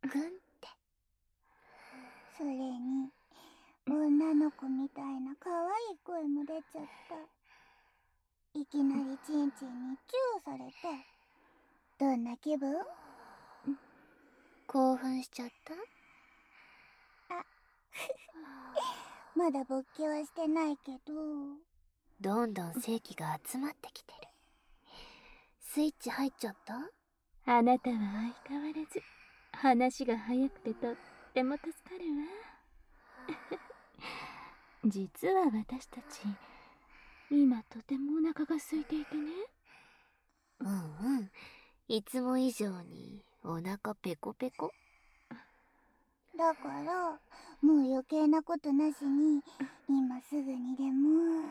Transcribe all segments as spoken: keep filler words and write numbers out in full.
くんって。 それに女の子みたいな可愛い声も出ちゃった。いきなりチンチンにチューされて、どんな気分？ 興奮しちゃった？ あまだ勃起はしてないけど。 どんどん精気が集まってきてる。スイッチ入っちゃった？ あなたは相変わらず話が早くてとっても助かるわ。実は私たち今とてもお腹が空いていてね。 うんうん、いつも以上にお腹ペコペコ。 だからもう余計なことなしに今すぐにでも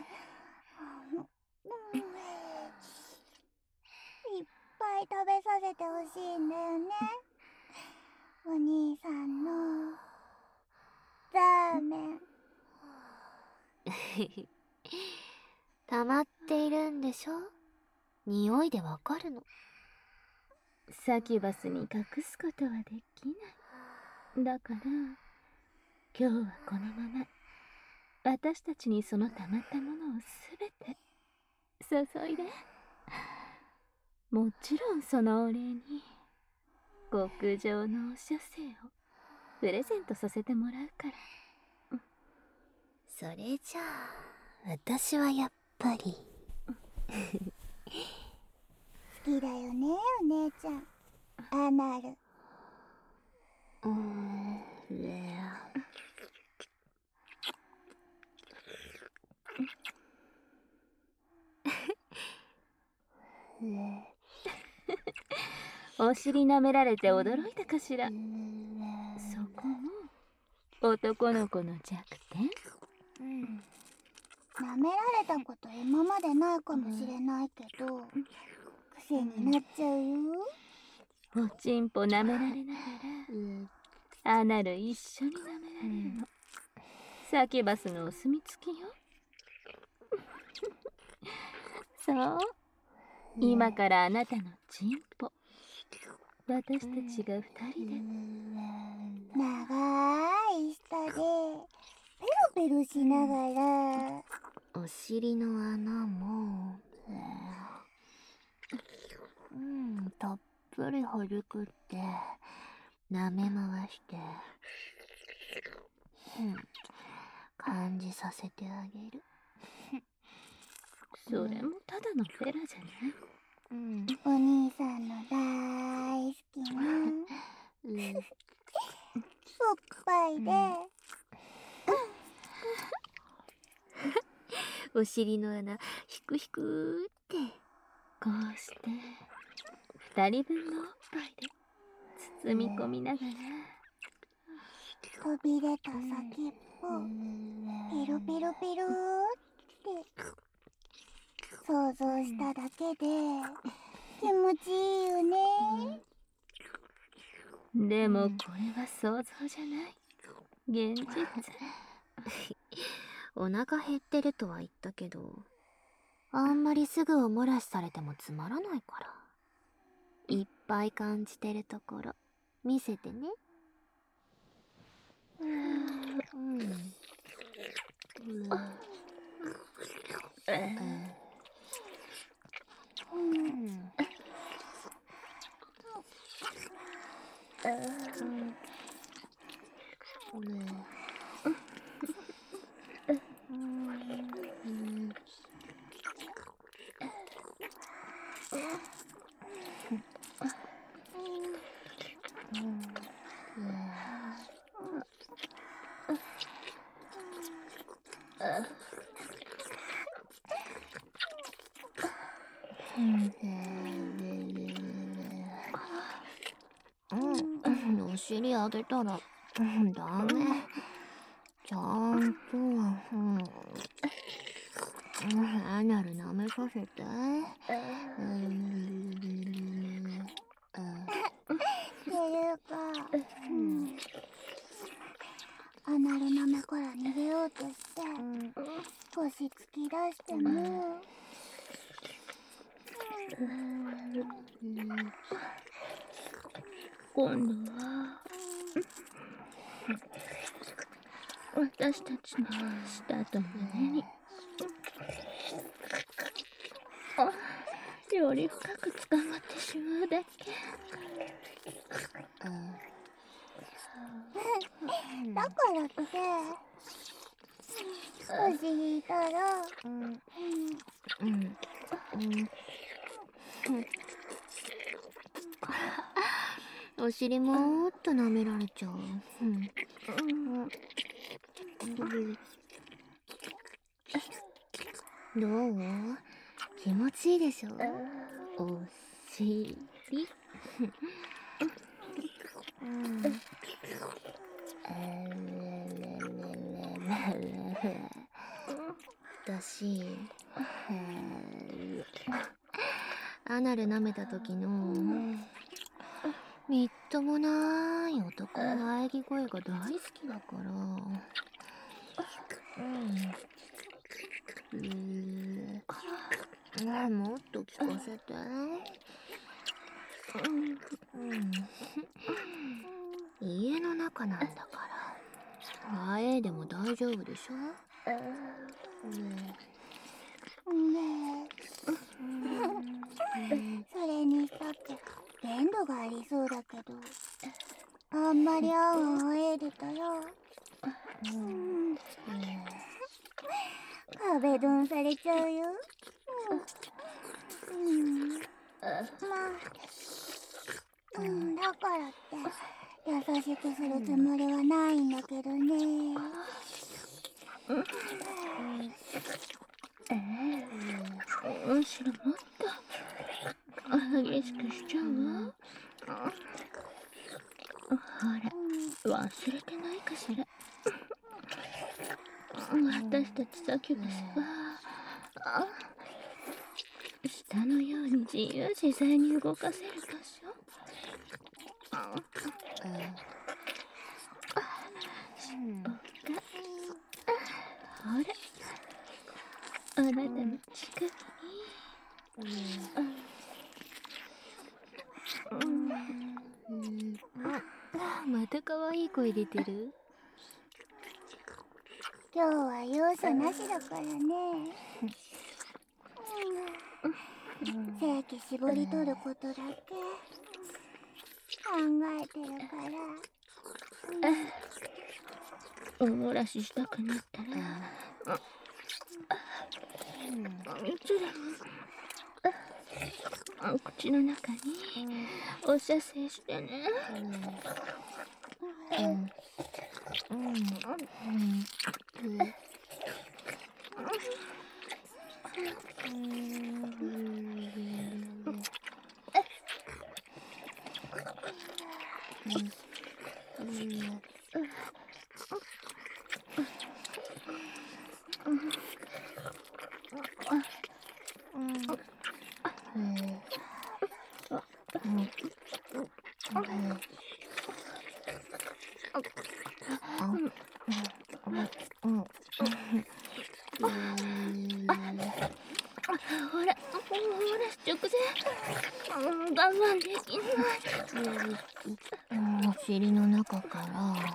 いっぱい食べさせてほしいんだよね、お兄さんのラーメン。 溜まっているんでしょ？匂いでわかるの。 サキュバスに隠すことはできない。だから今日はこのまま私たちにその溜まったものをすべて注いで。もちろんそのお礼に極上のお射精をプレゼントさせてもらうから。 それじゃあ私はやっぱり好きだよね、お姉ちゃん。アナル。 うーん、レア。 お尻舐められて驚いたかしら。そこも男の子の弱点。 舐められたこと今までないかもしれないけど、癖になっちゃうよ。 おちんぽ舐められながらアナル一緒に舐められるの。サキュバスのお墨付きよ。そう、今からあなたのチンポ、私たちが二人で長い舌でペロペロしながら、 お尻の穴もうんたっぷりほじくって舐め回してうん感じさせてあげる。 それもただのフェラじゃない。 うん、 お兄さんの大好きなうん、 おっぱいで、 お尻の穴ひくひくってこうして二人分のおっぱいで包み込みながら飛び出た先っぽペロペロペロって想像しただけで気持ちいいよね。 でもこれは想像じゃない現実。 お腹減ってるとは言ったけど、あんまりすぐお漏らしされてもつまらないから、いっぱい感じてるところ見せてね。うん、うん、お尻上げたらダメ。ちゃんと、うん、アナル舐めさせて。 っていうか、うん、アナル舐めから逃げようとして腰突き出しても、 今度は私たちの舌と胸にあより深く捕まってしまうだけ。 だからって少し引いたら、 うんうんお尻もっと舐められちゃう。うんどう？気持ちいいでしょ？お尻。うん私、アナル舐めた時のみっともない男の喘ぎ声が大好きだから。うんうんもっと聞かせて。うん家の中なんだからあえでも大丈夫でしょ。 ねえそれにしたって限度がありそうだけど、あんまりあんあんえでたら、うん壁ドンされちゃうよ。うん、まあ、うん、だからって優しくするつもりはないんだけどね。 ええむしろもっと激しくしちゃうわ。ほら忘れてないかしら。私たちサキュバスは舌のように自由自在に動かせる場所。尻尾がほらあなたの近くに。 また可愛い声出てる。 今日は容赦なしだからね。正規絞り取ることだけ考えてるから。 お漏らししたくなったらいつでも口の中にお射精してね。ほら、ほら直前、我慢できない。 お尻の中から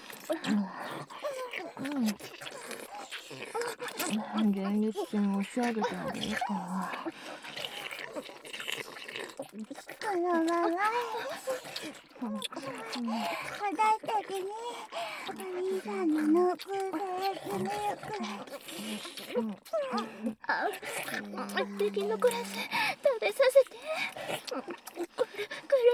前立腺押し上げてあげるから。 このまま私たちにお兄さんの濃厚さミルク敵のグラス食べさせて。くるくるくる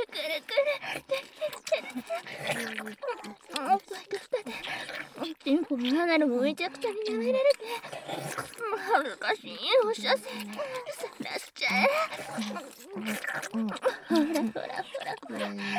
くるっておっぱいと二でチンコもアナルもめちゃくちゃに舐められて恥ずかしいお射精さらしちゃえ。ほらほらほらほらせーの。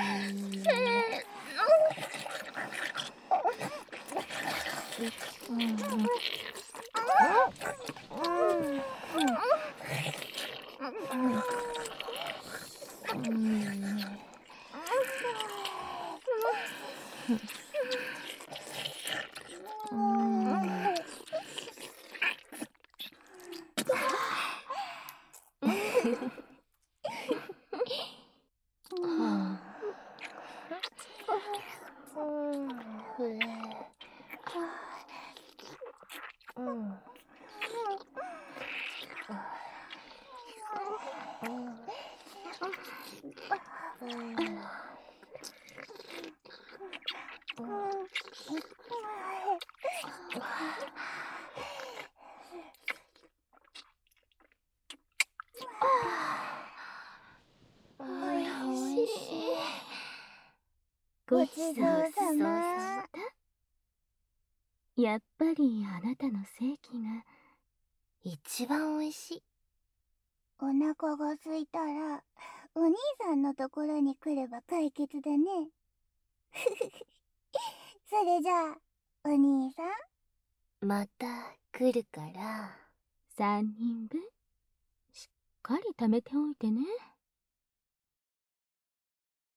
おいしい。 ごちちそうそうささまま。 やっぱりあなたの正規が一番美味しい。 お腹が空いたら、お兄さんのところに来れば解決だね。それじゃあ、お兄さん。 また来るから。 さんにんぶんしっかり貯めておいてね。